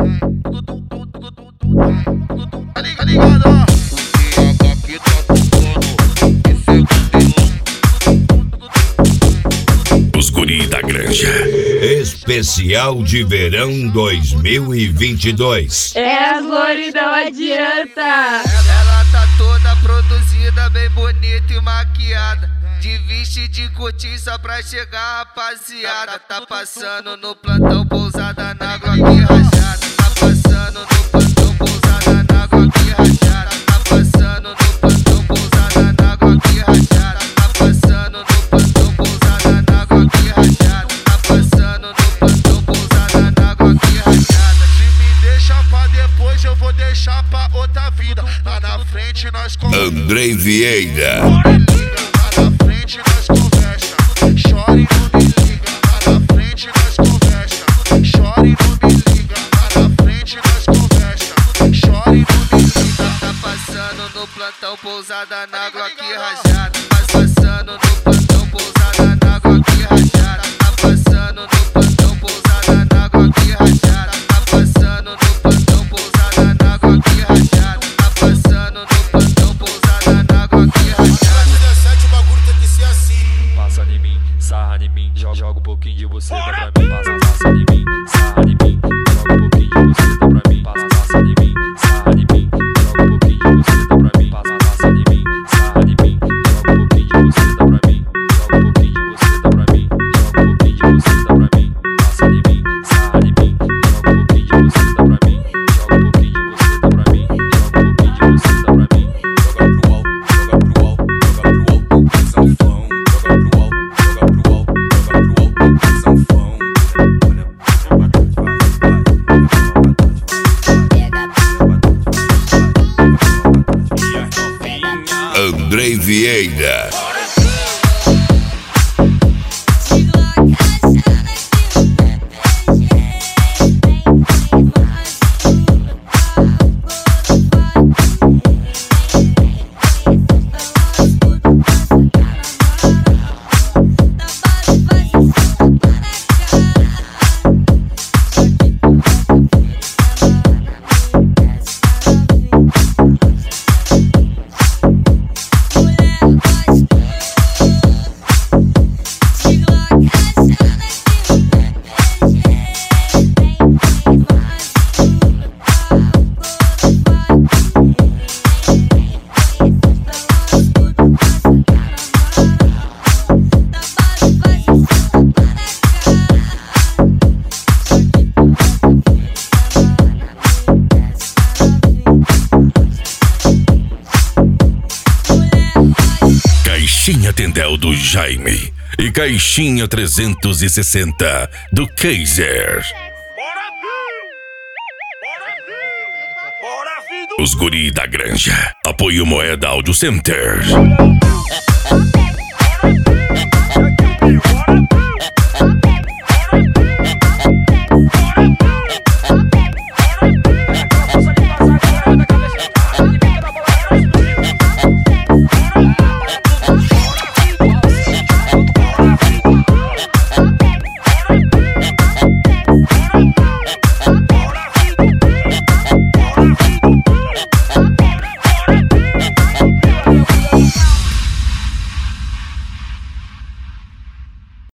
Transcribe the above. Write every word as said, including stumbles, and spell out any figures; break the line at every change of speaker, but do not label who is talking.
Tá ligado, ligado, ó.
Os guri da granja. Especial de verão dois mil e vinte e dois.
É, as guri não adianta.
Ela tá toda produzida, bem bonita e maquiada, de veste de cortiça pra chegar, rapaziada. Tá passando no plantão, pousada na Glock rajada. Tá passando no plantão, pousada na Glock rajada. Tá passando no plantão, pousada na Glock rajada. Tá passando no plantão, pousada na Glock rajada. Tá passando no plantão, pousada na Glock rajada. Se me deixa pra depois, eu vou deixar pra outra vida. Lá na frente nós conversa.
Andrei Vieira.
Lá na frente nós conversa. Chore e não me liga. Lá na frente nós conversa. Chore e não me liga. Lá na frente nós conversa. Chore e não me liga. Tá passando no plantão, pousada na Glock rajada. Tá passando no plantão, pousada na Glock rajada. Tá passando no plantão, pousada na Glock rajada. Tá passando no plantão, pousada na Glock rajada. Tá passando no plantão, pousada na Glock rajada.
dezessete o bagulho tem que ser assim.
Passa em mim, sarra em mim, joga, joga um pouquinho de você pra mim. Passa, passa em mim, sarra em mim, joga um pouquinho de você pra mim. Passa, passa em mim, sarra em mim, joga um pouquinho de você pra mim. Passa, passa em mim, sarra em mim, joga um pouquinho de você pra mim. Joga um pouquinho de você pra mim, joga um pouquinho de você pra mim. Passa em mim, sarra em mim, joga um pouquinho de você pra mim. Joga um pouquinho de você pra mim, joga um pouquinho de você pra mim.
Joga pro alto, joga pro alto, joga pro alto, sanfão. Joga pro alto, joga pro alto, joga pro alto, sanfão.
Andrei Vieira. Caixinha Tendel do Jaime e Caixinha trezentos e sessenta do Kaiser. Os guri da granja. Apoio Moeda Audio Center.